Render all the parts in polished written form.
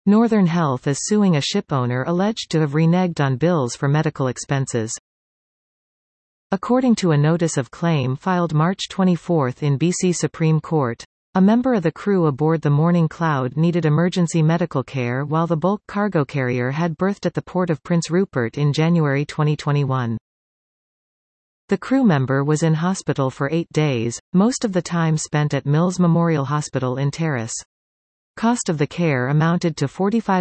Northern Health is suing a shipowner alleged to have reneged on bills for medical expenses. According to a notice of claim filed March 24 in BC Supreme Court, a member of the crew aboard the Morning Cloud needed emergency medical care while the bulk cargo carrier had berthed at the port of Prince Rupert in January 2021. The crew member was in hospital for 8 days, most of the time spent at Mills Memorial Hospital in Terrace. Cost of the care amounted to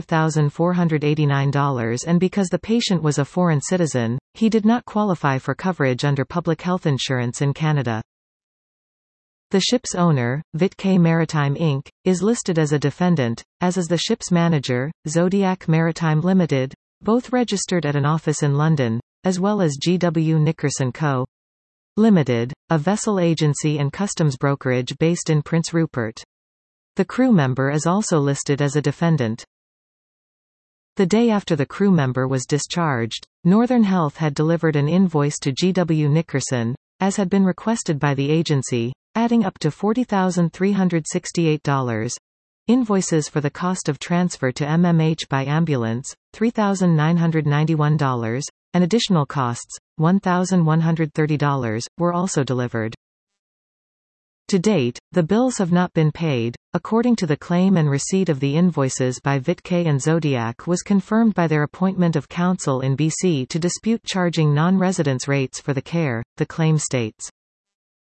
$45,489 and because the patient was a foreign citizen, he did not qualify for coverage under public health insurance in Canada. The ship's owner, Vitkay Maritime Inc., is listed as a defendant, as is the ship's manager, Zodiac Maritime Limited, both registered at an office in London, as well as G.W. Nickerson Co. Limited, a vessel agency and customs brokerage based in Prince Rupert. The crew member is also listed as a defendant. The day after the crew member was discharged, Northern Health had delivered an invoice to G.W. Nickerson, as had been requested by the agency, adding up to $40,368. Invoices for the cost of transfer to MMH by ambulance, $3,991, and additional costs, $1,130, were also delivered. To date, the bills have not been paid. According to the claim, and receipt of the invoices by Vitkay and Zodiac was confirmed by their appointment of counsel in BC to dispute charging non-residence rates for the care, the claim states.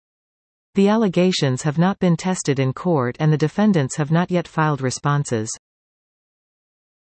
The allegations have not been tested in court and the defendants have not yet filed responses.